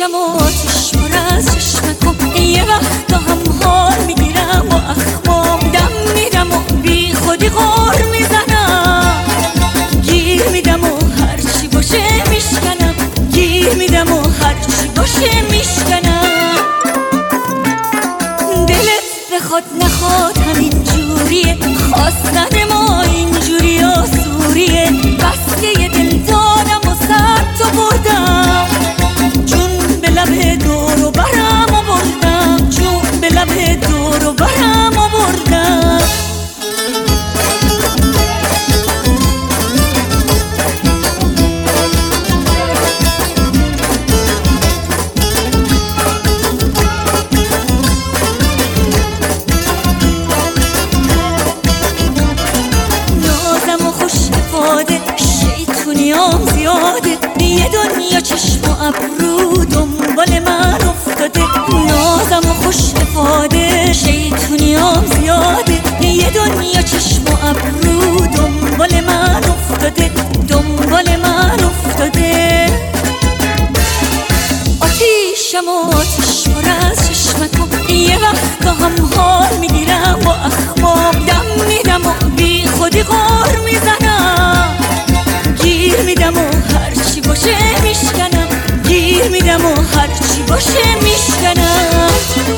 آتیشم و آتیش پر از چشمکم، یه وقتا هم حال میگیرم و اخمام دم میدم و بی خودی غار میزنم، گیر میدم و هرچی باشه میشکنم، گیر میدم و هرچی باشه میشکنم. دلت بخواد نخواد همین جوریه، خواستن ما اینجوری آسوریه، بس که یه دل دارم و سر تو بردم، جون به لب دور و برم و بردم، جون به لب دور و برم و بردم. شیطونیام زیاده، یه دنیا چشم و ابرو دنبال من افتاده، نازم و خوش افاده. شیطونیام زیاده، یه دنیا چشم و ابرو دنبال من افتاده، دنبال من افتاده. آتیشم و آتیش پر از چشمکم، یه وقتا هم حال میگیرم و اخمام دم میدم و بی خودی غار میزنم، گیر میدم و هرچی باشه میشکنم، گیر میدم و هرچی باشه میشکنم.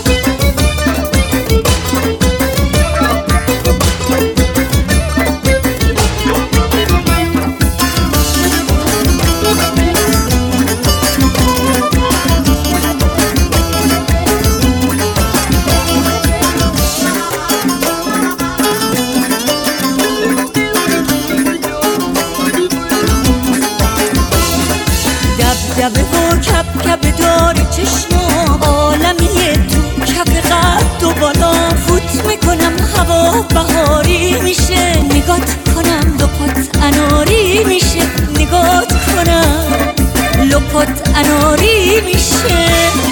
دبدبه و کپ کپ داره چشمام، عالمیه تو کف قد و بالا، فوت میکنم هوا بهاری میشه، نگات کنم لپات اناری میشه، نگات کنم لپات اناری میشه.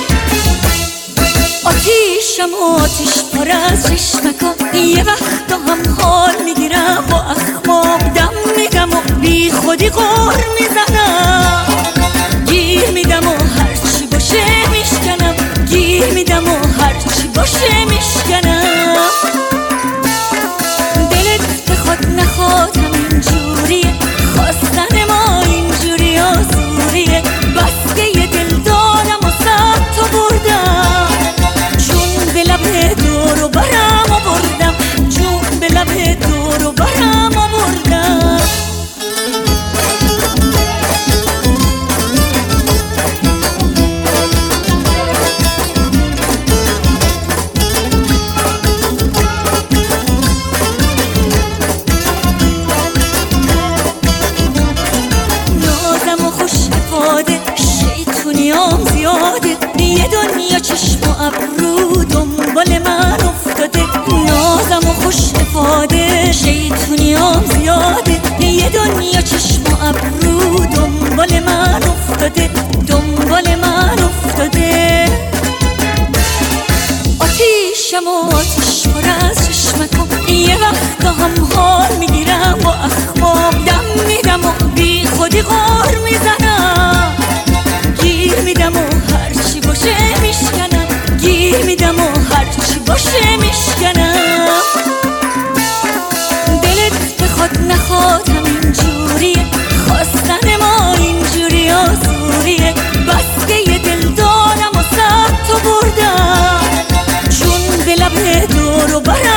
آتیشم و آتیش پر از چشمکم، یه وقتا هم حال میگیرم و اخمام دم میدم و بی خودی غار میزنم، گیر میدم و هرچی باشه میشکنم، گیر میدم و هرچی باشه میشکنم. دلت بخواد نخواد همین جوریه، خواستن ما اینجوری آسوریه، بس که یه دل دارم و سر تو بردم، جون به لب دور و برم و بردم، جون به لب دور و برم و بردم. شیطونیام زیاده، یه دنیا چشم و ابرو دنبال من افتاده، نازم و خوش افاده. شیطونیام زیاده، یه دنیا چشم و ابرو دنبال من افتاده، دنبال من افتاده. آتیشم و آتیش پر از چشمکم، یه وقتا هم حال میگیرم و اخمام دم میدم و بی خودی غار میزنم، گیر میدم و هرچی باشه میشکنم، گیر میدم و هرچی باشه میشکنم. دلت بخواد نخواد همین جوریه، خواستن ما اینجوری آسوریه، بس که یه دل دارم و سر تو بردم، جون به لب دور و برم